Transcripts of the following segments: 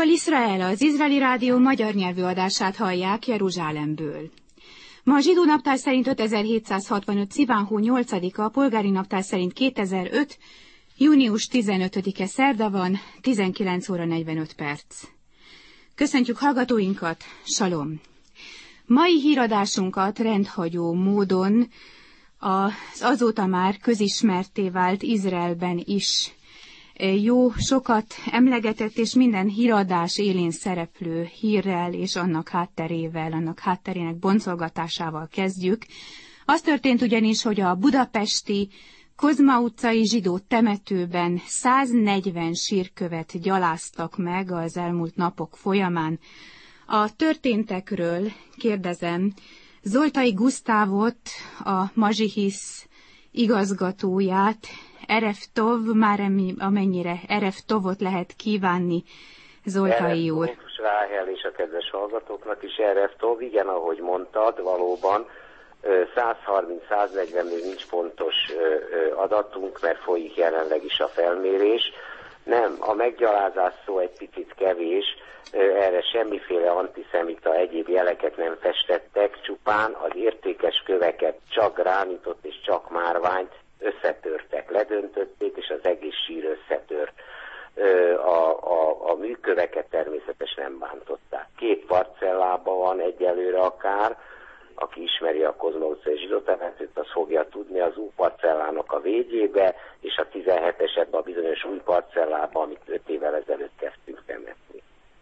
Kol Israel, az Izraeli Rádió magyar nyelvű adását hallják Jeruzsálemből. Ma a zsidó naptár szerint 5765. Sziván hó 8-a, polgári naptár szerint 2005. június 15-e szerda van, 19 óra 45 perc. Köszöntjük hallgatóinkat, salom! Mai híradásunkat rendhagyó módon az azóta már közismertté vált Izraelben is jó sokat emlegetett és minden híradás élén szereplő hírrel és annak hátterével, annak hátterének boncolgatásával kezdjük. Az történt ugyanis, hogy a budapesti Kozma utcai zsidó temetőben 140 sírkövet gyaláztak meg az elmúlt napok folyamán. A történtekről kérdezem Zoltai Gusztávot, a Mazsihisz igazgatóját, Erev Tov, már amennyire Erev Tovot lehet kívánni, Zoltai úr. Ráhel és a kedves hallgatóknak is Erev Tov, igen, ahogy mondtad, valóban 130-140 még nincs pontos adatunk, mert folyik jelenleg is a felmérés. Nem, a meggyalázás szó egy picit kevés, erre semmiféle antiszemita egyéb jeleket nem festettek, csupán az értékes köveket, csak gránitot és csak márványt összetörtek, ledöntötték, és az egész sír összetört. A műköveket természetesen nem bántották. 2 parcellában van egyelőre akár, aki ismeri a Kozma utcai zsidó temetőt, az fogja tudni, az új parcellának a végébe, és a 17-esebben a bizonyos új parcellában, amit 5 évvel ezelőtt kezdtünk temetni.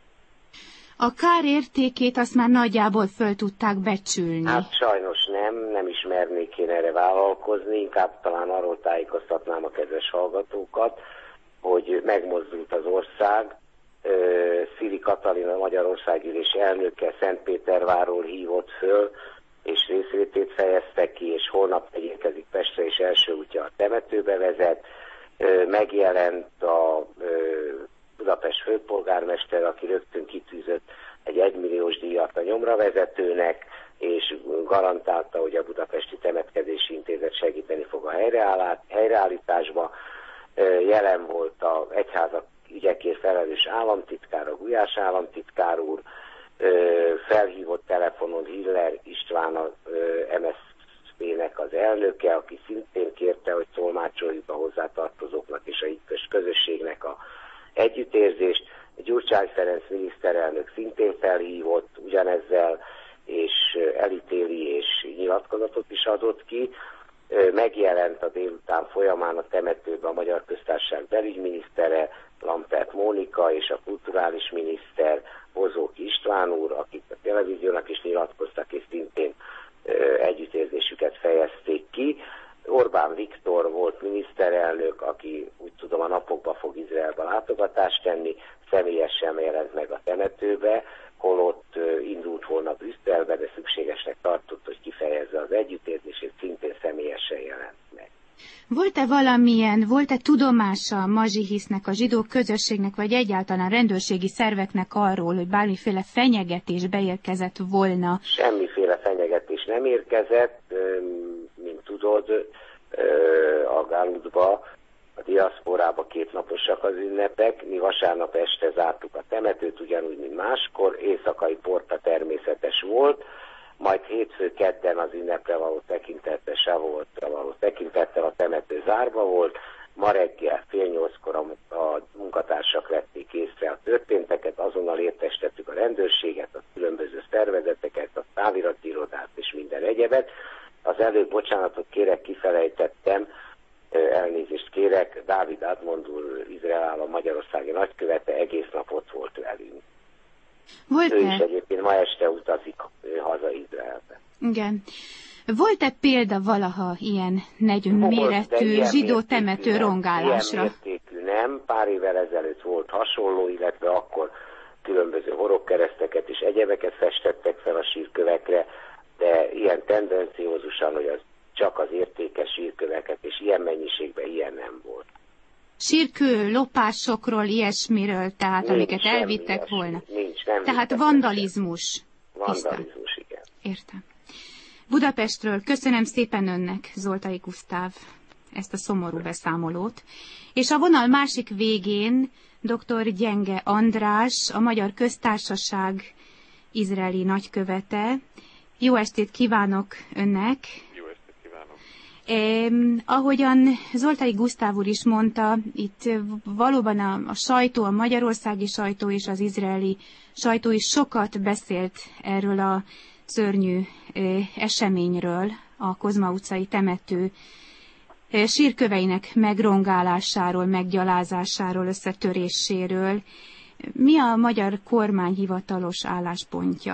A kár értékét azt már nagyjából föl tudták becsülni. Hát sajnos nem is mernék én erre vállalkozni, inkább talán arról tájékoztatnám a kedves hallgatókat, hogy megmozdult az ország. Szili Katalin, a Magyarországgyűlés elnöke Szentpétervárról hívott föl, és részvétét fejezte ki, és holnap érkezik Pestre, és első útja a temetőbe vezet. Megjelent a Budapest főpolgármester, aki rögtön kitűzött egy 1 milliós díjat a nyomravezetőnek, és garantálta, hogy a Budapesti Temetkezési Intézet segíteni fog a helyreállításba. Jelen volt a egyházak ügyekért felelős államtitkár, a Gulyás államtitkár úr, felhívott telefonon Hiller István, a MSZP-nek az elnöke, aki szintén kérte, hogy tolmácsoljuk a hozzátartozóknak és a hitkös közösségnek a együttérzést. Gyurcsány Ferenc miniszterelnök szintén felhívott ugyanezzel, és elítéli és nyilatkozatot is adott ki. Megjelent a délután folyamán a temetőben a Magyar Köztársaság belügyminisztere, Lampert Mónika, és a kulturális miniszter, Bozóki István úr, akik a televíziónak is nyilatkoztak, és szintén együttérzésüket fejezték ki. Orbán Viktor volt miniszterelnök, aki úgy tudom a napokban fog Izraelbe látogatást tenni, személyesen jelent meg a temetőbe, holott indult volna Brüsszelbe, de szükségesnek tartott, hogy kifejezze az együttérzését, szintén személyesen jelent meg. Volt-e tudomása a Mazsihisznek, a zsidó közösségnek, vagy egyáltalán rendőrségi szerveknek arról, hogy bármiféle fenyegetés beérkezett volna? Semmiféle fenyegetés nem érkezett, mint tudod, a Gálutba, a diaszporába 2 naposak az ünnepek, mi vasárnap este zártuk a temetőt, ugyanúgy, mint máskor, éjszakai porta természetes volt, majd hétfő-kedden az ünnepre való tekintettel a temető zárva volt, ma reggel 7:30-kor a munkatársak vették észre a történteket, azonnal értesítettük a rendőrséget, a különböző szervezeteket, a távirati irodát és minden egyebet. Az előbb bocsánatot kérek, kifelejtettem, elnézést kérek, Dávid Admond úr, Izrael állam magyarországi nagykövete, egész nap ott volt velünk. Ő is egyébként ma este utazik haza Izraelbe. Igen. Volt-e példa valaha ilyen méretű zsidó temető rongálásra? Ilyen mértékű nem, pár évvel ezelőtt volt hasonló, illetve akkor különböző horogkereszteket és egyebeket festettek fel a sírkövekre, de ilyen tendenciózusan, hogy az csak az értékes sírköveket, és ilyen mennyiségben ilyen nem volt. Sírkő lopásokról, ilyesmiről, tehát nincs, amiket elvittek volna. Nincs, nem. Tehát vandalizmus. Vandalizmus, igen. Értem. Budapestről köszönöm szépen önnek, Zoltai Gusztáv. ezt a szomorú beszámolót. És a vonal másik végén dr. Gyenge András, a Magyar Köztársaság izraeli nagykövete. Jó estét kívánok önnek! Jó estét kívánok! Ahogyan Zoltai Gusztáv úr is mondta, itt valóban a sajtó, a magyarországi sajtó és az izraeli sajtó is sokat beszélt erről a szörnyű eseményről, a Kozma utcai temető sírköveinek megrongálásáról, meggyalázásáról, összetöréséről. Mi a magyar kormány hivatalos álláspontja?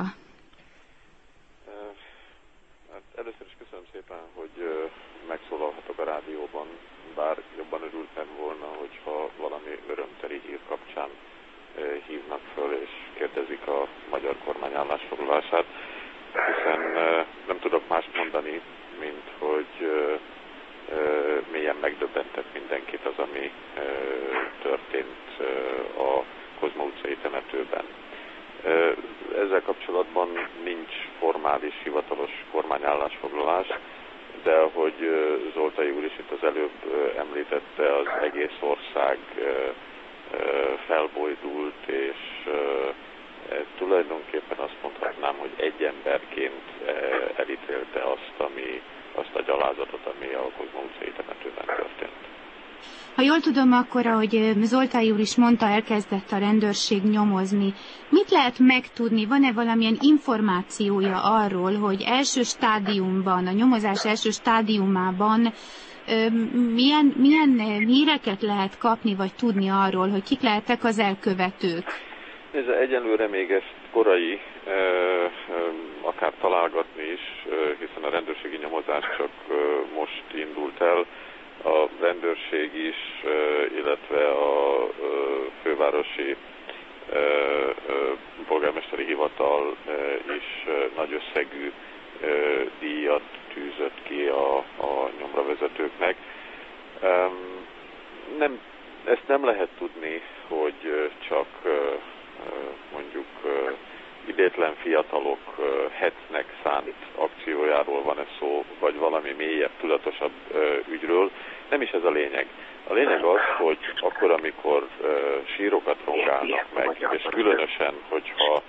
Hát először is köszönöm szépen, hogy megszólalhatok a rádióban, bár jobban örültem volna, hogyha valami örömteli hír kapcsán hívnak föl és kérdezik a magyar kormány állásfoglalását, hiszen nem tudok mást mondani, mint hogy mélyen megdöbbentett mindenkit az, ami történt a Kozma utcai temetőben. Ezzel kapcsolatban nincs formális, hivatalos kormányállásfoglalás, de ahogy Zoltai úr is itt az előbb említette, az egész ország felbojdult, és tulajdonképpen azt mondhatnám, hogy egy emberként elítélte azt a gyalázatot, ami a Kozma utcai temetőben történt. Ha jól tudom, akkor, ahogy Zoltai úr is mondta, elkezdett a rendőrség nyomozni. Mit lehet megtudni? Van-e valamilyen információja arról, hogy első stádiumban, a nyomozás első stádiumában milyen híreket lehet kapni, vagy tudni arról, hogy kik lehettek az elkövetők? Ez egyelőre még ezt korai akár találgatni is, hiszen a rendőrségi nyomozás csak most indult el. A rendőrség is, illetve a fővárosi polgármesteri hivatal is nagy összegű díjat tűzött ki a nyomravezetőknek. Ezt nem lehet tudni, hogy csak mondjuk idétlen fiatalok hetnek szánt akciójáról van ez szó, vagy valami mélyebb, tudatosabb ügyről. Nem is ez a lényeg. A lényeg az, hogy akkor, amikor sírokat rongálnak meg, és különösen, hogyha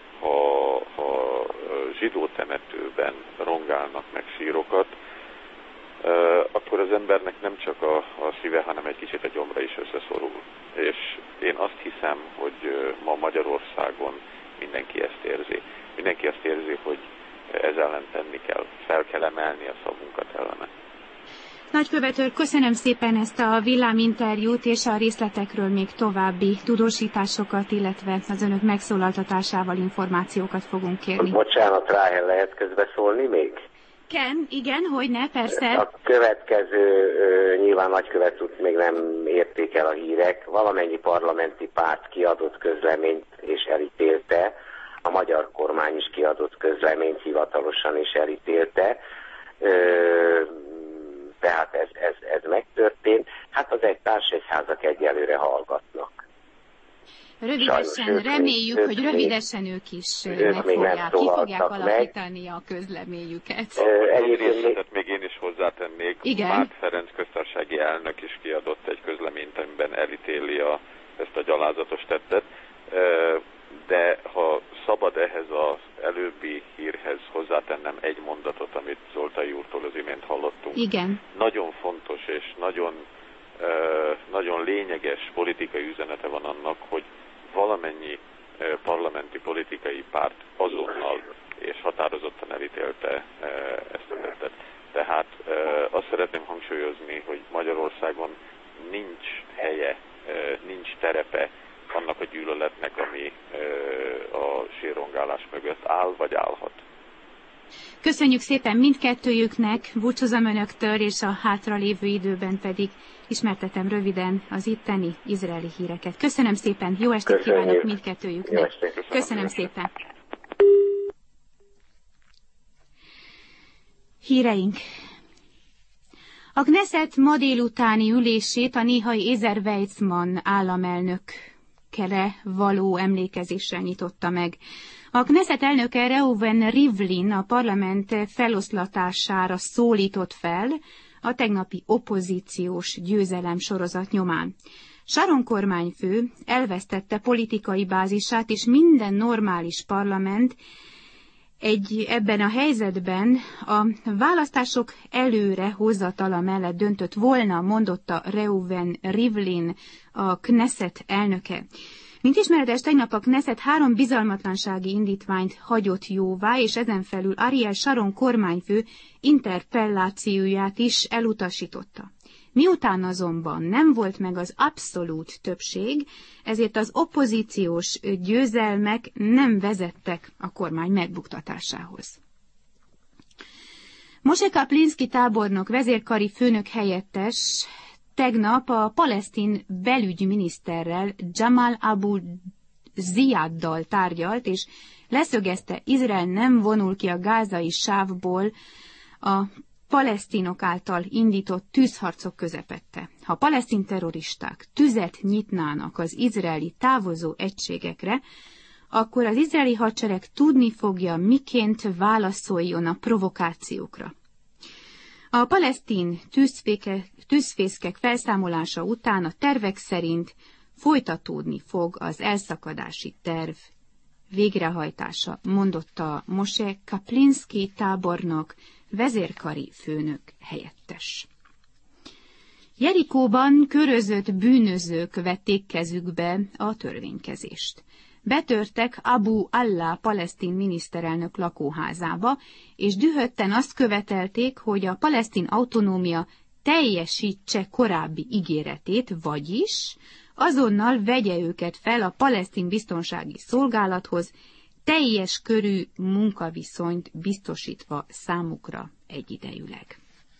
zsidó temetőben rongálnak meg sírokat, akkor az embernek nem csak a szíve, hanem egy kicsit a gyomra is összeszorul. És én azt hiszem, hogy ma Magyarországon mindenki ezt érzi. Mindenki azt érzi, hogy ez ellen tenni kell, fel kell emelni a szavunkat ellene. Nagykövet úr, köszönöm szépen ezt a villáminterjút, és a részletekről még további tudósításokat, illetve az önök megszólaltatásával információkat fogunk kérni. Bocsánat, Ráhel, lehet közbeszólni még? Igen, hogyne, persze. A következő, nyilván nagykövet úr még nem érték el a hírek, valamennyi parlamenti párt kiadott közleményt és elítélte, a magyar kormány is kiadott közleményt hivatalosan és elítélte, tehát ez megtörtént. Hát az társegyházak egyelőre hallgatnak. Rövidesen, reméljük, hogy rövidesen ők is ki fogják alakítani a közleményüket. Egyébként még én is hozzátennék, Márk Ferenc köztársasági elnök is kiadott egy közleményt, amiben elítéli ezt a gyalázatos tettet, de ha szabad ehhez az előbbi hírhez hozzátennem egy mondatot, amit Zoltai úrtól az imént hallottunk. Igen. Nagyon fontos és nagyon lényeges politikai üzenete van annak, hogy valamennyi parlamenti politikai párt azonnal és határozottan elítélte ezt a tettet. Tehát azt szeretném hangsúlyozni, hogy Magyarországon nincs helye, nincs terepe annak a gyűlöletnek, ami a sírrongálás mögött áll vagy állhat. Köszönjük szépen mindkettőjüknek, búcsúzom önöktől, és a hátralévő időben pedig ismertetem röviden az itteni izraeli híreket. Köszönöm szépen, jó estét kívánok mindkettőjüknek. Köszönöm szépen. Híreink. A Knesset ma délutáni ülését a néhai Ezer Weizmann államelnökre való emlékezéssel nyitotta meg. A Knesset elnöke Reuven Rivlin a parlament feloszlatására szólított fel, a tegnapi opozíciós győzelem sorozat nyomán. Sharon kormányfő elvesztette politikai bázisát, és minden normális parlament ebben a helyzetben a választások előre hozatala mellett döntött volna, mondotta Reuven Rivlin, a Knesset elnöke. Mint ismeretes, tegnap a Knesset 3 bizalmatlansági indítványt hagyott jóvá, és ezen felül Ariel Sharon kormányfő interpellációját is elutasította. Miután azonban nem volt meg az abszolút többség, ezért az opozíciós győzelmek nem vezettek a kormány megbuktatásához. Moshe Kaplinski tábornok vezérkari főnök helyettes tegnap a palesztin belügyminiszterrel, Jamal Abu Ziaddal tárgyalt, és leszögezte, Izrael nem vonul ki a gázai sávból a palesztinok által indított tűzharcok közepette. Ha palesztin terroristák tüzet nyitnának az izraeli távozó egységekre, akkor az izraeli hadsereg tudni fogja, miként válaszoljon a provokációkra. A palesztin tűzfészkek felszámolása után a tervek szerint folytatódni fog az elszakadási terv végrehajtása, mondotta Moshe Kaplinski tábornok, vezérkari főnök helyettes. Jerikóban körözött bűnözők vették kezükbe a törvénykezést. Betörtek Abu Allah palesztin miniszterelnök lakóházába, és dühötten azt követelték, hogy a palesztin autonómia teljesítse korábbi ígéretét, vagyis azonnal vegye őket fel a palesztin biztonsági szolgálathoz, teljes körű munkaviszonyt biztosítva számukra egyidejűleg.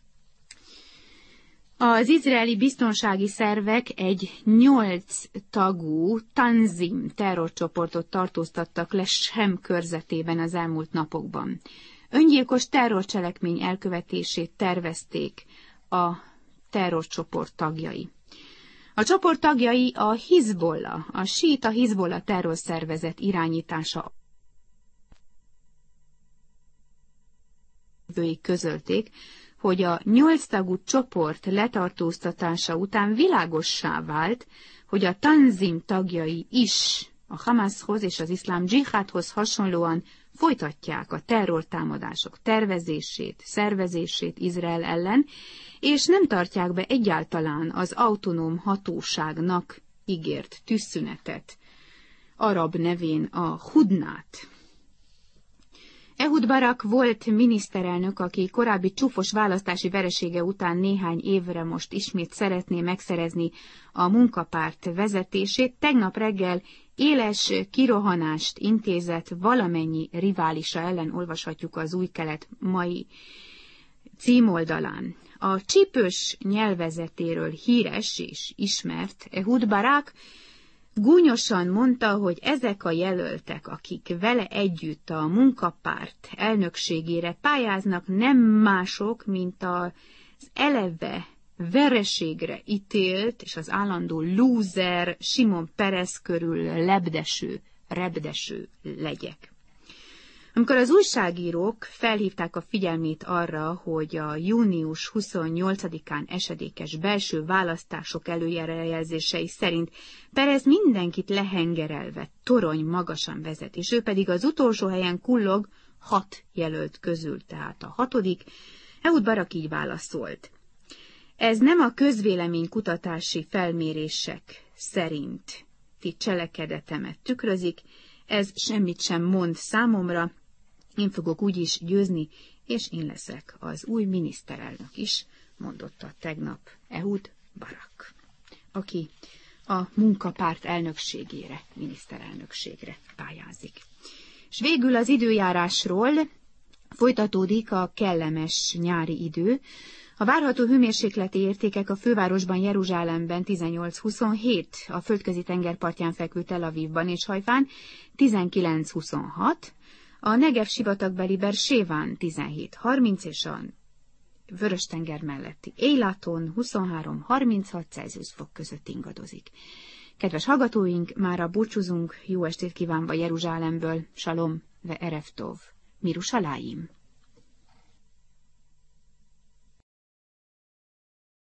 Az izraeli biztonsági szervek egy 8 tagú Tanzim terrorcsoportot tartóztattak le Sem körzetében az elmúlt napokban. Öngyilkos terrorcselekmény elkövetését tervezték a terrorcsoport tagjai. A csoport tagjai a Hizbollah, a síita Hizbollah terrorszervezet irányítása közölték, hogy a 8 tagú csoport letartóztatása után világossá vált, hogy a Tanzim tagjai is a Hamashoz és az iszlám dzsihádhoz hasonlóan folytatják a terrortámadások tervezését, szervezését Izrael ellen, és nem tartják be egyáltalán az autonóm hatóságnak ígért tűzszünetet, arab nevén a Hudnát. Ehud Barak volt miniszterelnök, aki korábbi csúfos választási veresége után néhány évre most ismét szeretné megszerezni a munkapárt vezetését. Tegnap reggel éles kirohanást intézett valamennyi riválisa ellen, olvashatjuk az Új Kelet mai címoldalán. A csípős nyelvezetéről híres és ismert Ehud Barak gúnyosan mondta, hogy ezek a jelöltek, akik vele együtt a munkapárt elnökségére pályáznak, nem mások, mint az eleve vereségre ítélt, és az állandó lúzer Simon Peres körül repdeső legyek. Amikor az újságírók felhívták a figyelmét arra, hogy a június 28-án esedékes belső választások előjelzései szerint Perez mindenkit lehengerelve torony magasan vezet, és ő pedig az utolsó helyen kullog 6 jelölt közül, tehát a 6. Ehud Barak így válaszolt. Ez nem a közvéleménykutatási felmérések szerinti cselekedetemet tükrözik, ez semmit sem mond számomra, én fogok úgyis győzni, és én leszek az új miniszterelnök is, mondotta tegnap Ehud Barak, aki a munkapárt elnökségére, miniszterelnökségre pályázik. És végül az időjárásról folytatódik a kellemes nyári idő. A várható hőmérsékleti értékek a fővárosban, Jeruzsálemben 18-27, a földközi tengerpartján fekvő Tel Avivban és Hajfán 19-26, a Negev sivatagbeli Beerséván 17-30 és a Vörös-tenger melletti Eilaton 23-36 Celsius fok között ingadozik. Kedves hallgatóink, mára búcsúzunk, jó estét kívánva Jeruzsálemből, Salom ve Erev Tov, Mirushalayim.